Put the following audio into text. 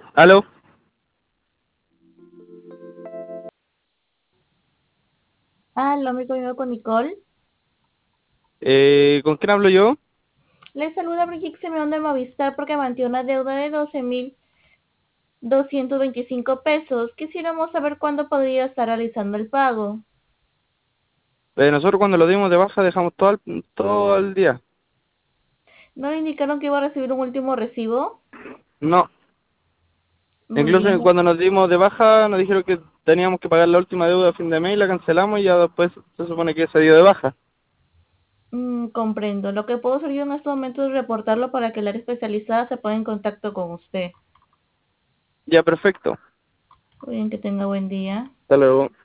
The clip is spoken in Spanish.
¿Aló? Lo me comido con Nicole. ¿Con quién hablo yo? Le saluda Brigitte Simeón de Movistar porque mantiene una deuda de 12.225 pesos. Quisiéramos saber cuándo podría estar realizando el pago. Nosotros cuando lo dimos de baja dejamos todo el día. ¿No le indicaron que iba a recibir un último recibo? No, Muy bien. incluso cuando nos dimos de baja nos dijeron que teníamos que pagar la última deuda a fin de mes y la cancelamos y ya después se supone que se dio de baja. Comprendo. Lo que puedo hacer yo en estos momentos es reportarlo para que el área especializada se ponga en contacto con usted. Ya, perfecto. Muy bien, que tenga buen día. Hasta luego.